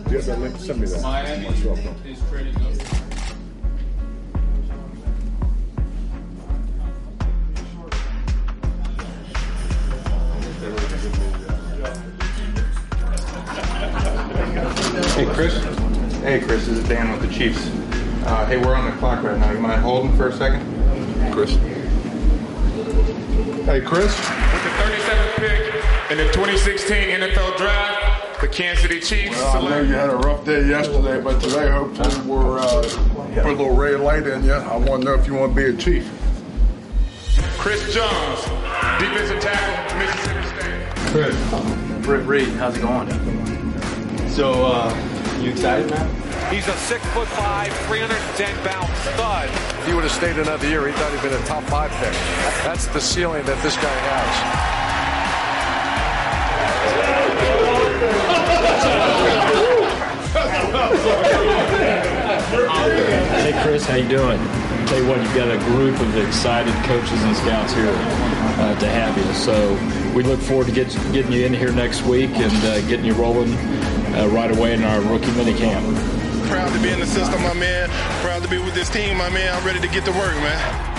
Do you have that link? Send me that. Miami is trading up. Hey, Chris. Hey, Chris. This is Dan with the Chiefs. Hey, we're on the clock right now. You mind holding for a second? Chris. Hey, Chris. With the 37th pick in the 2016 NFL Draft, the Kansas City Chiefs. Well, I know you had a rough day yesterday, but today hopefully we're put a little red light in you. I want to know if you want to be a Chief. Chris Jones, defensive tackle, Mississippi State. Chris. Britt Reed, how's it going? So, you excited, man? He's a 6'5", 310-pound stud. If he would have stayed another year, he thought he'd been a top 5 pick. That's the ceiling that this guy has. Hey Chris, how you doing? Tell you what, you've got a group of excited coaches and scouts here to have you. So we look forward to getting you in here next week and getting you rolling right away in our rookie mini camp. Proud to be in the system, my man. Proud to be with this team, my man. I'm ready to get to work, man.